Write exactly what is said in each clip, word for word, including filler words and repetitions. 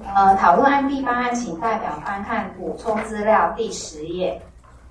呃，讨论案第八案，请代表翻看补充资料第十页。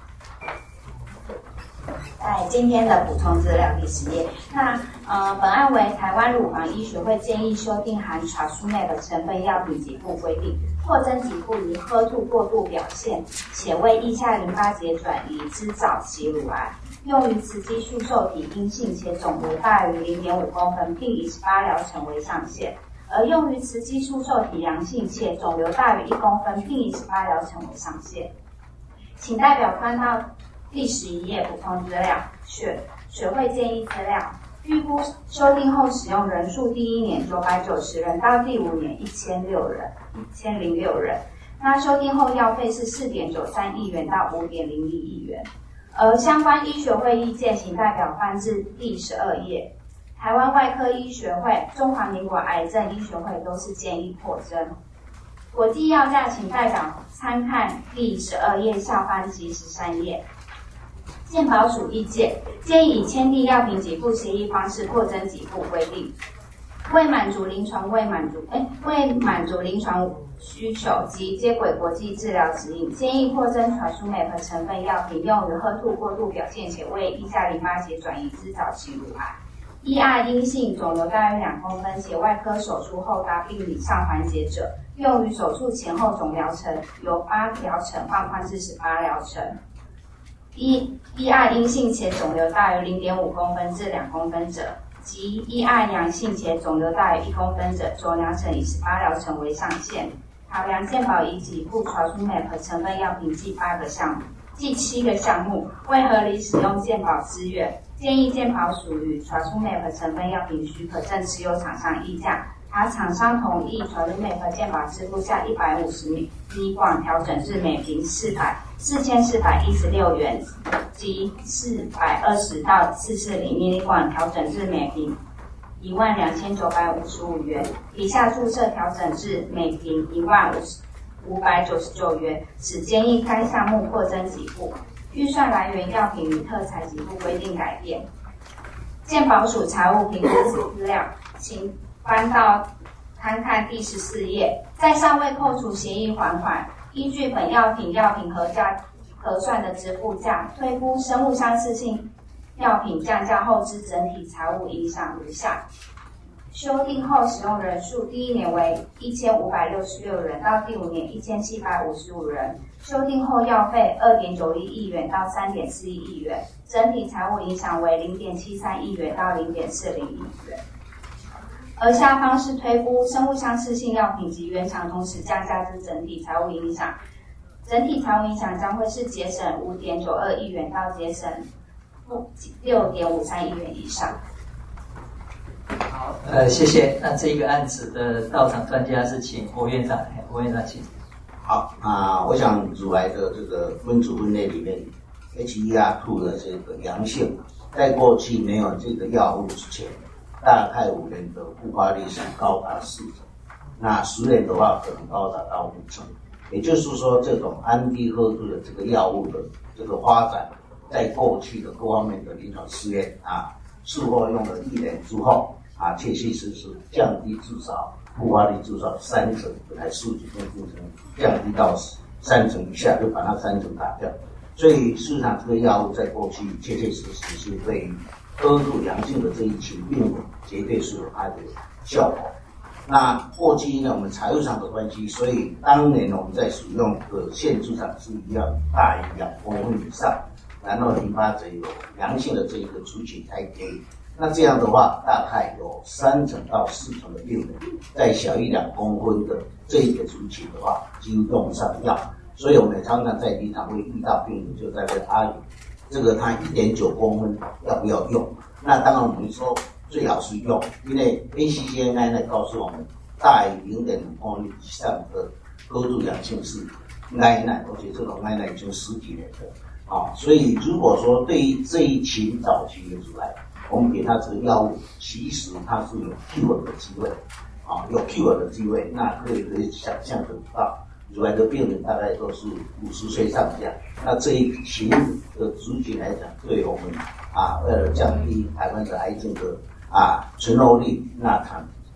在今天的补充资料第十页，那呃，本案为台湾乳房医学会建议修订含 Trastuzumab 成分药品给付规定，扩增给付于喝吐过度表现，且为腋下淋巴结转移之早期乳癌，用于雌激素受体阴性且肿瘤大于 零点五公分，并以十八疗程为上限。而用于雌激素受体阳性且肿瘤大于一公分，并以十八疗程为上限。请代表翻到第十一页补充资料，学学会建议资料。预估修订后使用人数，第一年九百九十人，到第五年一千六人，一千零六人。那修订后药费是四点九三亿元到五点零一亿元。而相关医学会意见，请代表翻至第十二页。台湾外科医学会、中华民国癌症医学会都是建议扩增。国际药价，请代表参看第十二页下方及十三页。健保署意见，建议以签订药品给付协议方式扩增给付规定，为满足临床未满足哎为满足临床需求及接轨国际治疗指引，建议扩增 Trastuzumab 成分药品用于喝吐过度表现且为腋下淋巴结转移之早期乳癌。E R 阴性，肿瘤大于两公分且外科手术后达病理上缓解者，用于手术前后总疗程由八疗程放宽至十八疗程。E R 阴性且肿瘤大于 零点五公分至两公分者，及 E R 阳性且肿瘤大于一公分者，总疗程以十八疗程为上限。考量健保已给付 Trastuzumab 成分药品计八个项目，计七个项目，为合理使用健保资源，建议健保署与 Trastuzumab 成分药品许可证持有厂商议价，查厂商同意 Trastuzumab 健保支付下一百五十米广调整至每瓶四百四千四百一十六元，及四百二十到四百四十米广调整至每瓶一万两千九百五十五元，以下注册调整至每瓶一万五百九十九元，此建议该项目扩增给付。预算来源药品与特采给付规定改变。健保署财务评估资料，请翻到看看第十四页。在尚未扣除协议还款，依据本药品药品核价核算的支付价，推估生物相似性药品降价后之整体财务影响如下：修订后使用人数，第一年为一千五百六十六人，到第五年一千七百五十五人。修订后药费二点九一亿元到三点四一亿元，整体财务影响为零点七三亿元到零点四零亿元。而下方是推估生物相似性药品及原厂同时降价之整体财务影响，整体财务影响将会是节省五点九二亿元到节省六点五三亿元以上。 好，呃，谢谢。那这个案子的到场专家是请侯院长，侯院长请。 好啊，我想乳癌的这个分组分类里面 ，H E R 二 的这个阳性，在过去没有这个药物之前，大概五年的复发率是高达四成，那十年的话可能高达到五成。也就是说，这种安迪赫度的这个药物的这个发展，在过去的各方面的临床试验啊，术后用了一年之后啊，确确实实降低至少复发率至少三成，本来数据跟复成降低到三成以下，就把那三成打掉。所以事实上，这个药物在过去确确实实是对于喝度阳性的这一群病人，绝对是有它的效果。那过去因为我们财务上的关系，所以当年我们在使用的限制上是一样大于两公分以上，然后淋巴结有阳性的这一个族群才可以。那这样的话，大概有三成到四成的病人，在小于两公分的这一个族群的话，几乎用不上药。所以我们常常在临床会遇到病人就在问阿姨，这个他一点九公分要不要用？那当然我们说最好是用，因为 A C C N I 呢告诉我们，大于零点五公分以上的喝度阳性是奶奶，而且这种奶奶已经十几年了啊。所以如果说对于这一群早期的乳癌，我们给他这个药物，其实它是有 cure 的机会，啊，有 cure 的机会，那可以可以想象得到，乳癌的病人大概都是五十岁上下，那这一群的族群来讲，对我们啊，为了降低台湾的癌症的啊存活率，那它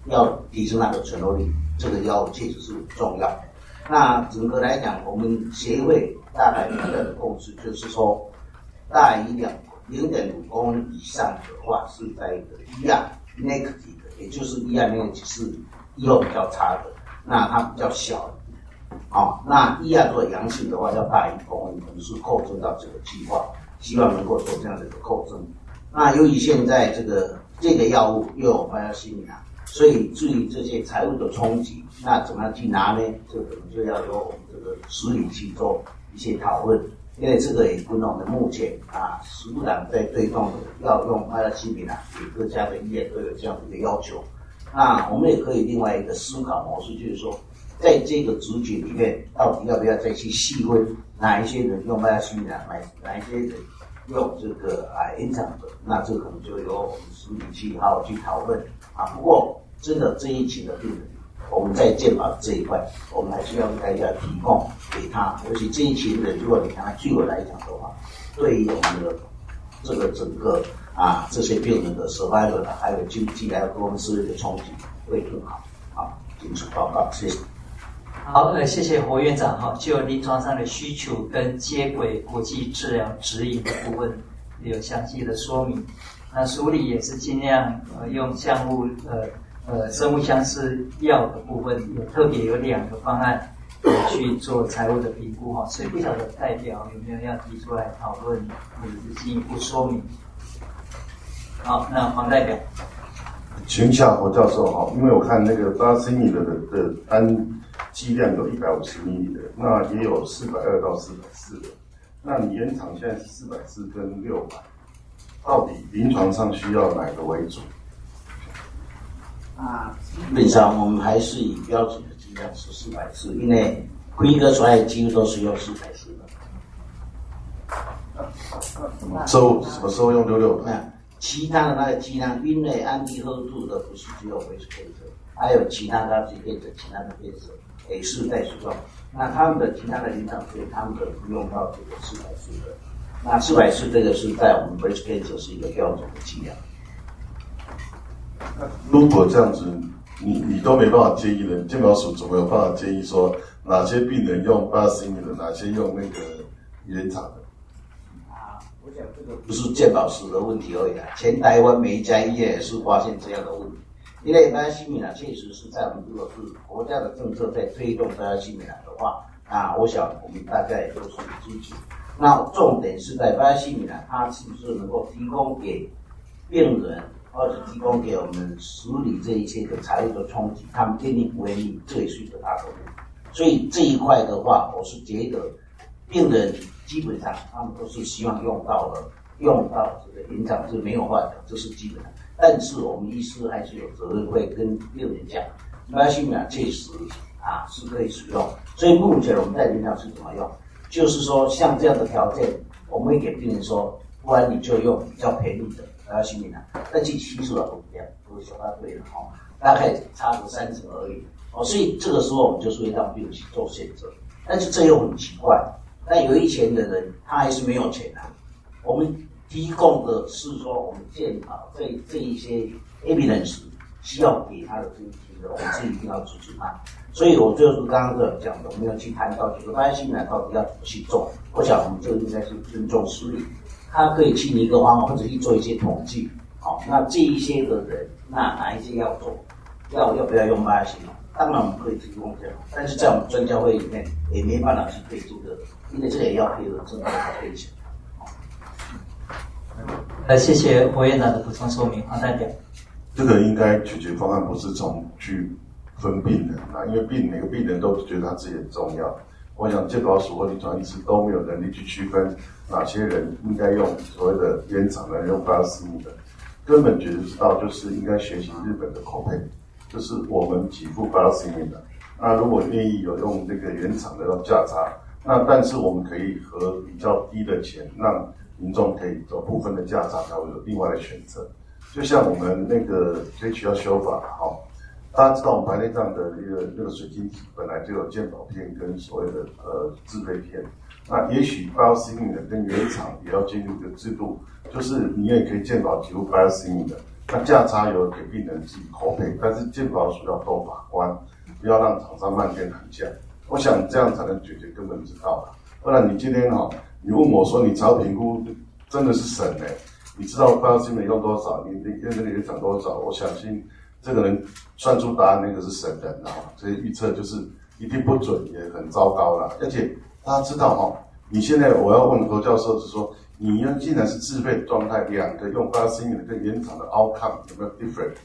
要提升它的存活率，这个要确实是重要。那整个来讲，我们协会大概大家的共识就是说，大于两零点五公分以上的话，是在一个 E R negative 的，也就是 E R negative 是以后比较差的，那它比较小。好、哦，那 E R 做阳性的话，要大于一公分，可能是扣征到这个计划，希望能够做这样的一个扣征。那由于现在这个这个药物又有拜亚西米拉，所以至于这些财务的冲击，那怎么样去拿呢？这个可能就要由我们这个实理去做一些讨论，因为这个也跟我们目前啊，食物党在推动的要用拜亚西米拉，给各家的医院都有这样的一个要求。那我们也可以另外一个思考模式，就是说，在这个族群里面，到底要不要再去细分哪一些人用拜亚西米拉，哪哪一些人用这个啊延长的？那这个可能就由我们实理去好好去讨论啊。不过，真的这一群的病人，我们在健保这一块，我们还是要大家提供给他，尤其这一群人，如果你看他据我来讲的话，对于我们的这个整个啊这些病人的 survival 还有经济还有各方社会的冲击会更好。好，仅此报告，谢谢。 好，呃，谢谢侯院长哈，就临床上的需求跟接轨国际治疗指引的部分有详细的说明。那署理也是尽量呃用项目呃呃生物相似药的部分，有特别有两个方案呃去做财务的评估哈，所以不晓得代表有没有要提出来讨论或者是进一步说明。好，那黄代表。 请下侯教授哈，因为我看那个巴西米的的单剂量有一百五十毫升的，那也有四百二到四百四的，那你延长现在是四百四跟六百，到底临床上需要哪个为主？ 啊，基本上我们还是以标准的剂量是四百四，因为规格出来几乎都是用四百四的。 周什么时候用六六百？ 那其他的那个剂量，因为安迪喝度的不是只有维斯配者，还有其他的这变者，其他的变者也是在使用。那他们的其他的临床所以他们的不用到这个四百四的。那四百四这个是在我们 breast cancer 是一个标准的剂量。 如果这样子，你你都没办法建议人，健保署怎么有办法建议说哪些病人用巴西米的，哪些用那个延长的？ 啊，我想这个不是健保署的问题而已啊，全台湾每一家医院也是发现这样的问题。因为巴西米呢，确实是在我们如果是国家的政策在推动巴西米的话，啊，我想我们大家也都是支持。那重点是在巴西米呢，它是不是能够提供给病人，或者提供给我们处理这一切的财务的冲击，他们愿意不愿意，这也是一个大的问题。所以这一块的话，我是觉得病人基本上他们都是希望用到了，用到这个延长是没有话讲，这是基本的。但是我们医师还是有责任会跟病人讲，巴西米确实啊是可以使用。所以目前我们在临床是怎么用？就是说像这样的条件，我们会给病人说，不然你就用比较便宜的巴西米，但其实数不一样，不会说它对了哦，大概差个三成而已哦。所以这个时候我们就是会让病人去做选择，但是这又很奇怪，但有一钱的人他还是没有钱啊。我们提供的是说我们健保这这一些 evidence 需要给他的这一些的，我们是一定要支持他。所以我就是刚刚这讲的，我们要去谈到这个巴西米到底要怎么去做。我想我们这个应该是尊重实力，他可以去拟一个方案，或者去做一些统计。好、哦，那这一些的人，那哪一些要做，要要不要用巴西米？当然我们可以提供这样，但是在我们专家会里面也没办法去对这个，因为这个也要配合政府的推行。 呃，谢谢侯院长的补充说明，黄代表。 这个应该解决方案不是从去分病人啊，因为病每个病人都觉得他自己很重要。我想健保署或临床医师都没有能力去区分哪些人应该用所谓的延长的，用巴斯米的，根本觉得知道就是应该学习日本的口配，就是我们给付巴斯米的。那如果愿意有用这个延长的用价差，那但是我们可以和比较低的钱让民众可以有部分的价差，才会有另外的选择。就像我们那个追求要修法，好，大家知道我们白内障的一个那个水晶体本来就有健保片跟所谓的呃自费片，那也许 biosimilar 跟原厂也要进入一个制度，就是你也可以健保给付 biosimilar， 那价差有给病人自己口配，但是健保署要多把关，不要让厂商漫天喊价。我想这样才能解决根本之道。不然你今天哈、哦，你问我说你超评估真的是神哎、欸，你知道巴西美用多少，你你那个也涨多少，我相信这个人算出答案那个是神人啊，这些预测就是一定不准，也很糟糕啦。而且大家知道哈、哦，你现在我要问何教授是说，你要既然是自费状态，两个用巴西美跟原厂的 outcome 有没有 different？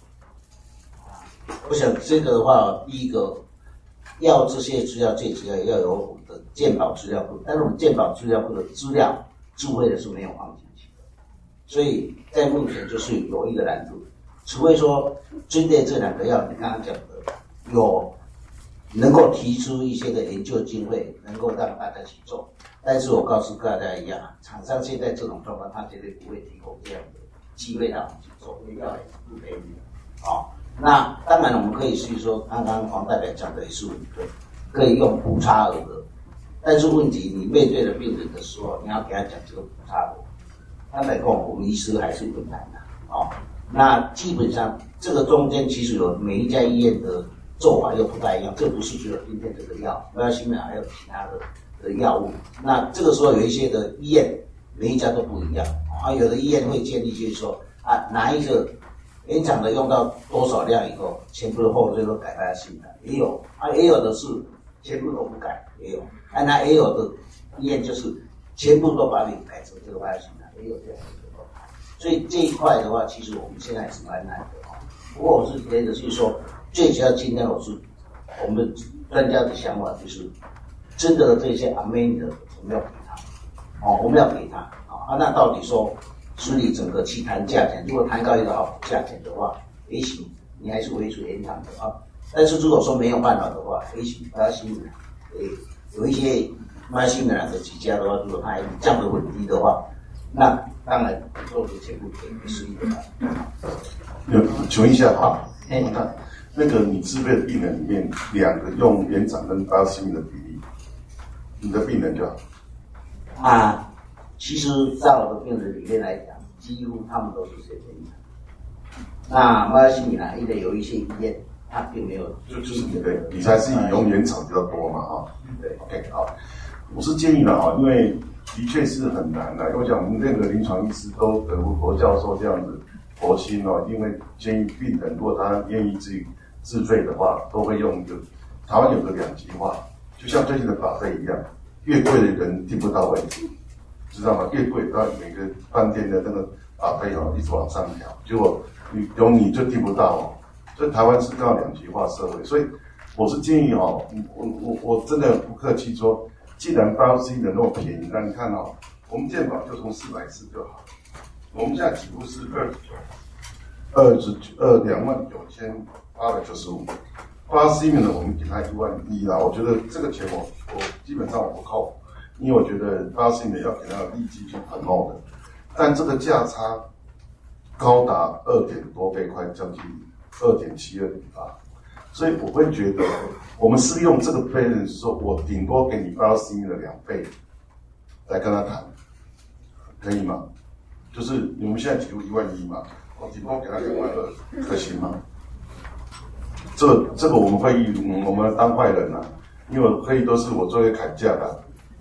我想这个的话，第一个要这些资料，最主要要有我们的健保资料库，但是我们健保资料库的资料智慧的是没有放进去的，所以在目前就是有一个难度，除非说针对这两个药，你刚刚讲的有能够提出一些的研究经费，能够让大家去做，但是我告诉大家一样，厂商现在这种状况，他绝对不会提供这样的机会让我们去做，因为药也是不便宜的，好。那当然，我们可以是说，刚刚黄代表讲的也是对，可以用补差额的，但是问题你面对了病人的时候，你要给他讲这个补差额，坦白讲，我们医师还是困难的哦。那基本上这个中间其实有每一家医院的做法又不太一样，这不是只有今天这个药，不要心呢还有其他的的药物。那这个时候有一些的医院，每一家都不一样啊，有的医院会建议就是说啊，哪一个原厂的用到多少量以后，全部的后缀都改它新的，也有啊，也有的是全部都不改，也有，啊，那也有的医院就是全部都把你改成这个外新的，也有这样的情况。所以这一块的话，其实我们现在是蛮难的哦。不过我是觉得，就是说，最主要今天我是我们专家的想法就是，真的这些 amend 的我们要给他，哦，我们要给他啊，那到底说？处理整个去谈价钱，如果谈到一个好价钱的话，也许你还是维持原厂的啊。但是如果说没有办法的话，也许巴西米兰，诶，有一些巴西米兰的几家的话，如果它还降得很低的话，那当然做出全部给是一个办法。 有，请问一下哈，哎，那那个你自费的病人里面，两个用原厂跟巴西米的比例，你的病人就好啊。其实，在我的病人里面来讲，几乎他们都是水平的。那巴西米兰因为有一些医院，它并没有， 就就是你的，你才是以用原厂比较多嘛，哈。 对 ，OK， 好。我是建议呢，哈，因为的确是很难的。我讲我们那个临床医师都得过佛教授这样子佛心哦，因为建议病人如果他愿意自己自费的话，都会用一个台湾有个两极化，就像最近的把费一样，越贵的人订不到位置。知道吗？越贵，到每个饭店的那个把费哦，一直往上调，结果你有你就订不到哦。所以台湾是刚好两极化社会，所以我是建议哦，我我我真的不客气说，既然八 C 的那么便宜，那你看哦，我们健保就从四百四就好，我们现在起步是二十九，二十九二两万九千八百九十五，八 C 呢我们给他一万一啦，我觉得这个钱我我基本上我不扣。因为我觉得巴西美要给他立即去promote的，但这个价差高达二点多倍，快将近二点七、二点八，所以我会觉得，我们是用这个倍率说，我顶多给你巴西美的两倍来跟他谈，可以吗？就是你们现在起步一万一嘛，我顶多给他两万二，可行吗？这个这个我们会议，嗯，我们当坏人啊，因为会议都是我作为砍价的。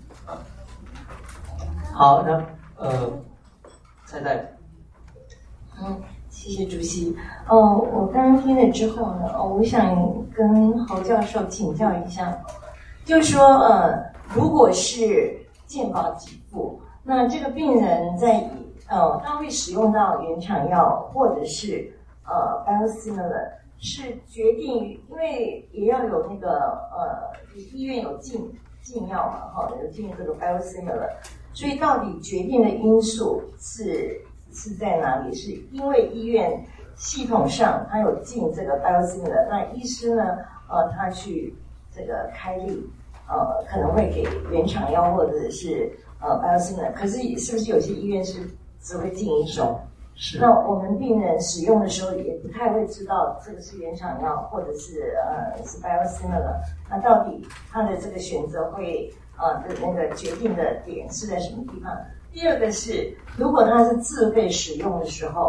好，那呃，蔡代表。 嗯，谢谢主席。哦，我刚刚听了之后呢，哦，我想跟侯教授请教一下，就是说，呃，如果是健保给付，那这个病人在呃，他会使用到原厂药或者是呃 biosimilar， 是决定于，因为也要有那个呃，医院有进进药嘛，哈、哦，有进这个 biosimilar。所以到底决定的因素是是在哪里？是因为医院系统上他有进这个 biosimilar， 那医师呢，呃，他去这个开立，呃，可能会给原厂药或者是呃 biosimilar， 可是是不是有些医院是只会进一种？ 是。 那我们病人使用的时候也不太会知道这个是原厂药或者是呃是 biosimilar， 那到底他的这个选择会。呃的那个决定的点是在什么地方？第二个是，如果他是自费使用的时候，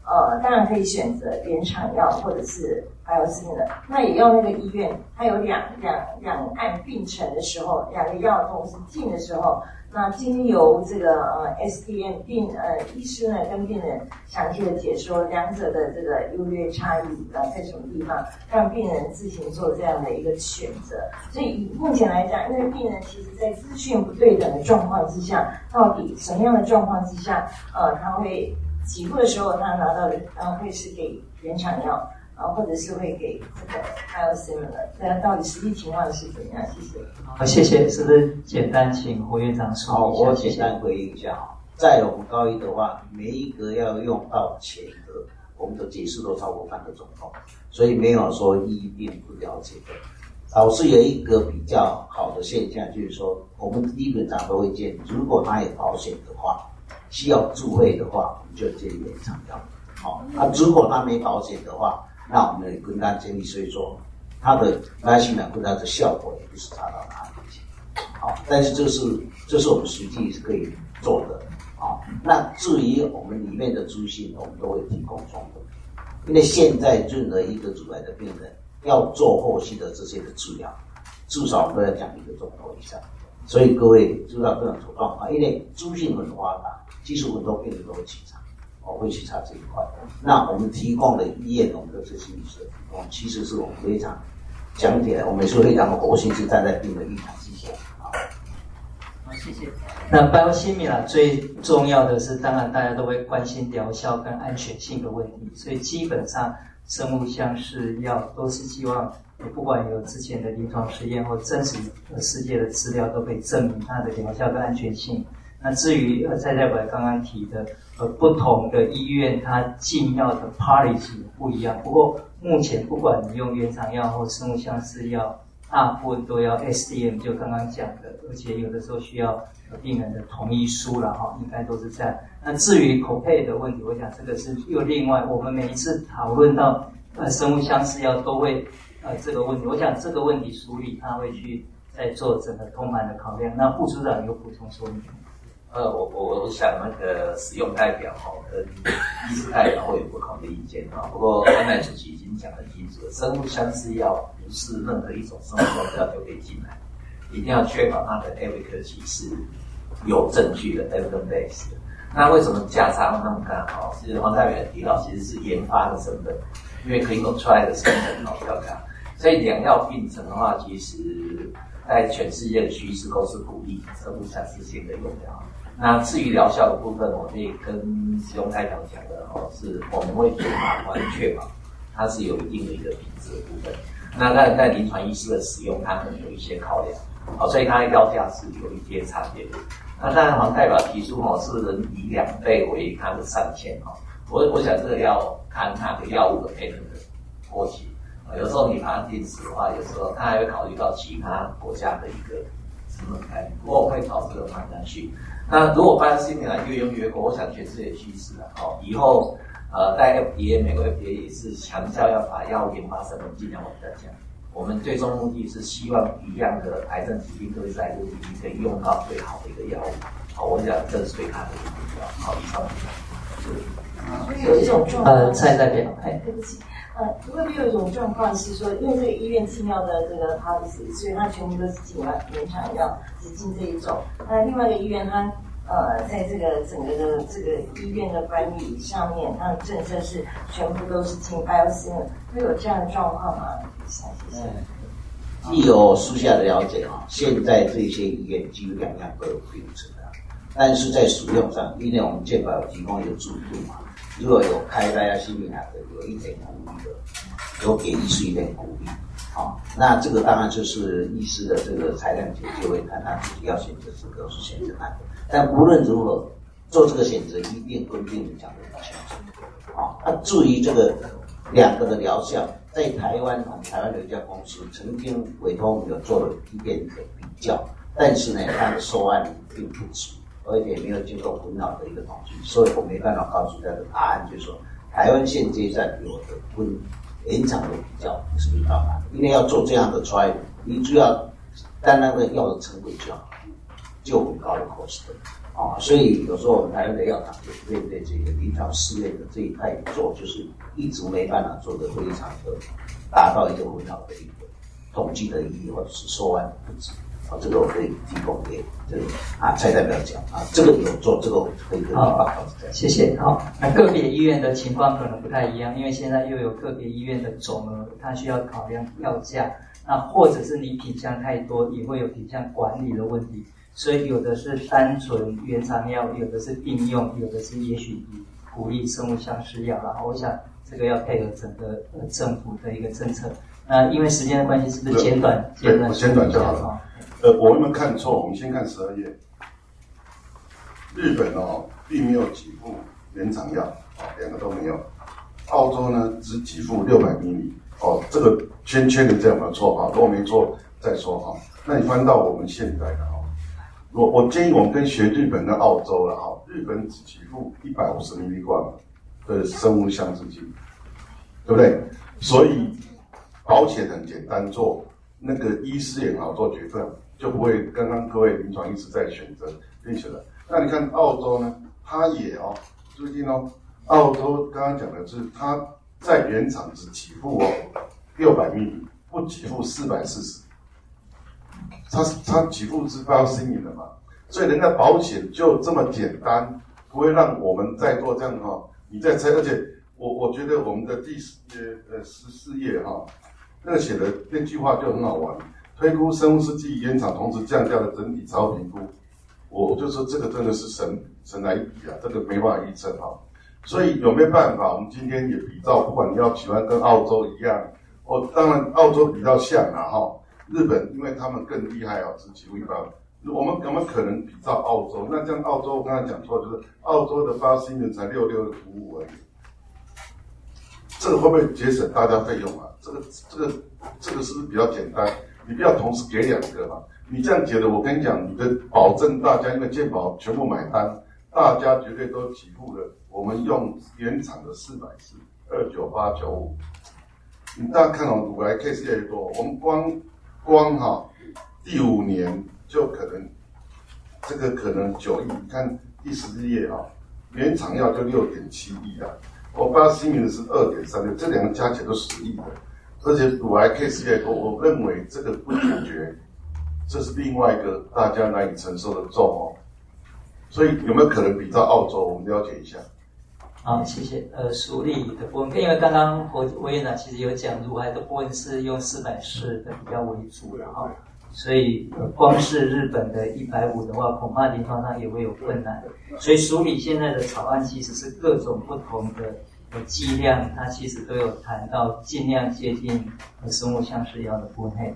呃，当然可以选择原厂药或者是biosimilar，那也要那个医院它有两两两岸并存的时候，两个药同时进的时候，那经由这个呃 S D M 病呃医师呢跟病人详细的解说两者的这个优劣差异啊在什么地方，让病人自行做这样的一个选择。所以以目前来讲，因为病人其实在资讯不对等的状况之下，到底什么样的状况之下，呃，他会起步的时候他拿到的呃会是给原厂药。啊，或者是会给这个 biosimilar， 那到底实际情况是怎样？谢谢。 好，谢谢。是不是简单请胡院长说好， 一下？ 我简单回应一下哈。在我们高一的话，每一个要用到钱的，我们的解释都超过半个钟头，所以没有说一定不了解的。导致有一个比较好的现象，就是说，我们基本上都会建议，如果他有保险的话，需要住会的话，我们就建议原厂药。好，啊，如果他没保险的话，那我们也跟他建议，所以说它的拉辛奶跟它的效果也不是差到哪里去。好，但是这是这是我们实际是可以做的。好，那至于我们里面的资讯，我们都会提供充分，因为现在任何一个阻癌的病人要做后续的这些的治疗，至少都要讲一个钟头以上。所以各位知道这种状况，因为资讯很发达，其实很多病人都会去查。我会去查这一块。那我们提供的医院，我们的这些医生，我们其实是我们非常讲起来，我们是非常活心是站在病人立场之下。好， 好，谢谢。那 biosimilar 最重要的是，当然大家都会关心疗效跟安全性的问题，所以基本上生物相似药都是希望，不管有之前的临床实验或真实的世界的资料，都可以证明它的疗效跟安全性。那至于呃蔡代表刚刚提的呃不同的医院它进药的 policy 不一样，不过目前不管你用原厂药或生物相似药，大部分都要 S D M， 就刚刚讲的，而且有的时候需要病人的同意书了哈，应该都是这样。那至于口配的问题，我想这个是又另外，我们每一次讨论到呃生物相似药都会呃这个问题，我想这个问题梳理他会去再做整个通盘的考量。那副处长有补充说明？ 呃，我我我想那个使用代表哈跟医师代表会有不同的意见啊。不过刚才主席已经讲得清楚了，生物相似药不是任何一种生物相似药就可以进来，一定要确保它的 efficacy 是有证据的 evidence based 的。那为什么价差那么大？哈，其实黄代表提到其实是研发的成本，因为 clinical trial 的成本好比较高，所以两药并存的话，其实在全世界的趋势都是鼓励生物相似性的用药。那至于疗效的部分，我可以跟使用代表讲的哦，是我们会做把关确保它是有一定的一个品质的部分。那在在临床医师的使用，它可能有一些考量，哦，所以它的药价是有一些差别的。那当然，黄代表提出哦，是能以两倍为它的上限哦。我我想这个要看它的药物的配合的过期。有时候你把它定死的话，有时候它还会考虑到其他国家的一个成本概念。不过我会朝这个方向去。那如果biosimilar越用越多，我想全世界趋势了哦。以后呃，在 F D A 美国 F D A 也是强调要把药物研发成本尽量往下降。我们最终目的是希望一样的癌症疾病都是在这个疾病可以用到最好的一个药物。好，我想这是对它的一个目标。好，以上是。 有一种状况， 呃，蔡代表，哎， 对不起。呃，会不会有一种状况是说，因为这个医院进药的这个 policy， 所以它全部都是进原厂药，只进这一种。那另外一个医院它呃，在这个整个的这个医院的管理上面，它的政策是全部都是进 biosimilar， 会有这样的状况吗？谢谢。 据有私下的了解啊，现在这些医院几乎两样都有并存的，但是在使用上，因为我们健保有提供一个制度嘛。如果有开大家心里来的，有一点鼓励的，有给医师一点鼓励，好，那这个当然就是医师的这个裁量权，就会看他自己要选择这个是选择哪个。但无论如何，做这个选择一定跟病人讲得很清楚，好，那至于这个两个的疗效，在台湾，我们台湾有一家公司曾经委托我们有做了一遍的比较，但是呢，它的收案并不足。而且没有经过混淆的一个统计，所以我没办法告诉大家的答案，就是说台湾现阶段有的跟原厂的比较是没办法的，因为要做这样的 trial， 你只要单单的药的成本就好，就很高的 cost， 啊，所以有时候我们台湾的药厂就面对这个临床试验的这一块做，就是一直没办法做得非常的达到一个很好的一个统计的意义，或者是收案的不止。啊，这个我可以提供给这个啊蔡代表讲啊，这个有做，这个我可以跟你报告。 谢谢。好，那个别医院的情况可能不太一样，因为现在又有个别医院的总额，它需要考量药价，那或者是你品项太多，也会有品项管理的问题。所以有的是单纯原厂药，有的是并用，有的是也许以鼓励生物相似药。然后我想这个要配合整个呃政府的一个政策。那因为时间的关系，是不是简短？ 简短，简短就好了。呃，我有没有看错？我们先看十二页。日本哦，并没有给付原厂药，哦，两个都没有。澳洲呢，只给付六百毫米，哦，这个先确认这有没有错哈？如果没错再说哈。那你翻到我们现在的哈，我我建议我们跟学日本跟澳洲了哈。日本只给付一百五十毫米罐的生物相制剂，对不对？所以保险很简单做，那个医师也很好做决策。就不会刚刚各位临床医师在选择并且的。那你看澳洲呢，它也哦，注意哦，澳洲刚刚讲的是它在原厂只给付哦六百毫米，不给付四百四十，它它给付是包新颖的嘛，所以人家保险就这么简单，不会让我们再做这样哈、哦，你再猜，而且我我觉得我们的第十呃十四页哈、哦，那个写的那句话就很好玩。推估生物试剂原厂同时降价的整体财务评估，我就说这个真的是神神来一笔啊，这个没办法预测哈。所以有没有办法？我们今天也比照，不管你要喜欢跟澳洲一样，哦，当然澳洲比较像啊哈。日本因为他们更厉害啊，只几乎一百。我们有没有可能比照澳洲？那这样澳洲我刚才讲错，就是澳洲的八新人才六六五五而已。这个会不会节省大家费用啊？这个这个这个是不是比较简单？你不要同时给两个嘛，你这样觉得，我跟你讲，你的保证大家因为健保全部买单，大家绝对都给付了。我们用原厂的四百四二九八九五，你大家看哦，五来 case 越多，我们光光哈、哦、第五年就可能这个可能九亿，你看第十一页哈、哦，原厂药就六点七亿啊，我巴西米的是二点三六，这两个加起来都十亿的。而且乳癌 case 越多，我认为这个不解决，这是另外一个大家难以承受的重哦。所以有没有可能比照澳洲？我们了解一下。 好，谢谢。呃，署理的部分，因为刚刚侯委员长其实有讲，乳癌的部分是用四百四的比较为主的哈，所以、呃、光是日本的一百五的话，恐怕临床上也会有困难。所以署理现在的草案其实是各种不同的。的剂量，它其实都有谈到尽量接近生物相似药的部分。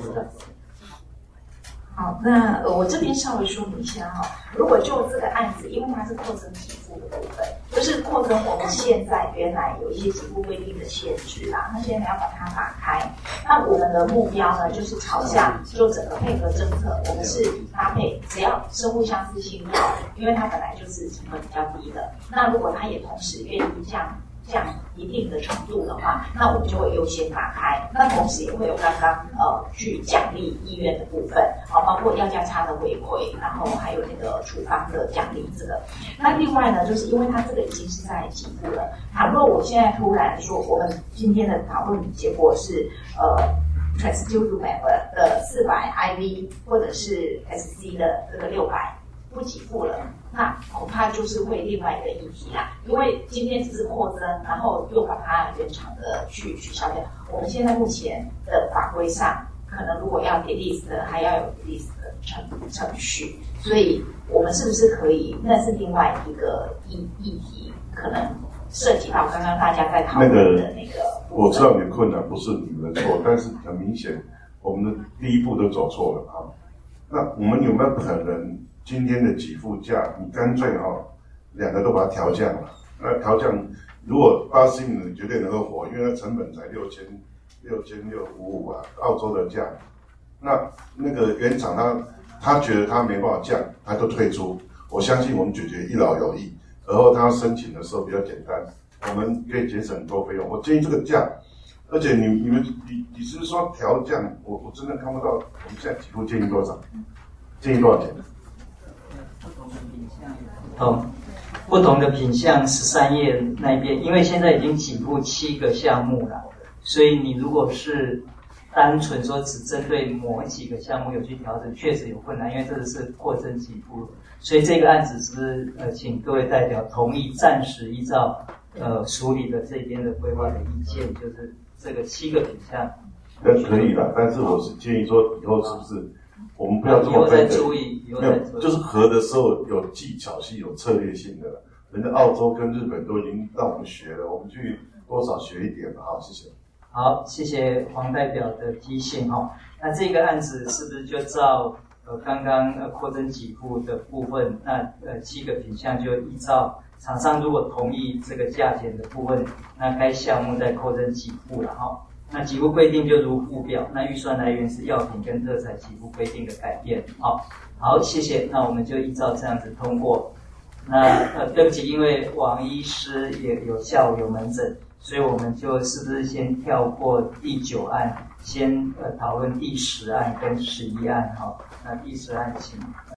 好，那我这边稍微说明一下哈，如果就这个案子，因为它是扩增给付的部分，就是扩增我们现在原来有一些给付规定的限制啦，那现在要把它打开。那我们的目标呢，就是朝向就整个配合政策，我们是搭配只要生物相似性药，因为它本来就是成本比较低的。那如果它也同时愿意降降一定的程度的话，那我们就会优先打开。那同时也会有刚刚呃去奖励医院的部分，好，包括药价差的回馈，然后还有那个处方的奖励这个。那另外呢，就是因为它这个已经是在给付了，倘若我现在突然说我们今天的讨论结果是呃 trastuzumab 的四百 I V 或者是 S C 的这个六百不给付了，那恐怕就是会另外一个议题啦。因为今天只是扩增，然后又把它原厂的去取消掉。我们现在目前的法规上，可能如果要 delist 的，还要有 delist 的程程序，所以我们是不是可以？那是另外一个议议题，可能涉及到刚刚大家在讨论的那个。 那个、我知道你的困难不是你们的错，但是很明显，我们的第一步都走错了啊。那我们有没有可能？今天的给付价，你干脆哈、哦，两个都把它调降了。那调降，如果巴西米绝对能够活，因为它成本才六千六千六五五啊，澳洲的价。那那个原厂他他觉得他没办法降，他就退出。我相信我们解决一劳永逸，然后他申请的时候比较简单，我们可以节省很多费用。我建议这个价，而且你你们你你是说调降，我我真的看不到我们现在给付建议多少，建议多少钱？ 品项不同，不同的品项十三页那边，因为现在已经给付七个项目了，所以你如果是单纯说只针对某几个项目有去调整，确实有困难，因为这个是扩增给付，所以这个案子是呃，请各位代表同意暂时依照呃署理的这边的规划的意见，就是这个七个品项。 那可以了，但是我是建议说，以后是不是我们不要这么分的？没有，就是合的时候有技巧性、有策略性的了。人家澳洲跟日本都已经让我们学了，我们去多少学一点吧。好，谢谢。 好，谢谢黄代表的提醒哈。那这个案子是不是就照呃刚刚呃扩增给付的部分，那呃七个品项就依照厂商如果同意这个价钱的部分，那该项目再扩增给付了哈。那给付规定就如附表，那预算来源是药品跟特采给付规定的改变。好，好，谢谢。那我们就依照这样子通过。那呃，对不起，因为王医师也有下午有门诊，所以我们就是不是先跳过第九案，先呃讨论第十案跟十一案哈。那第十案请。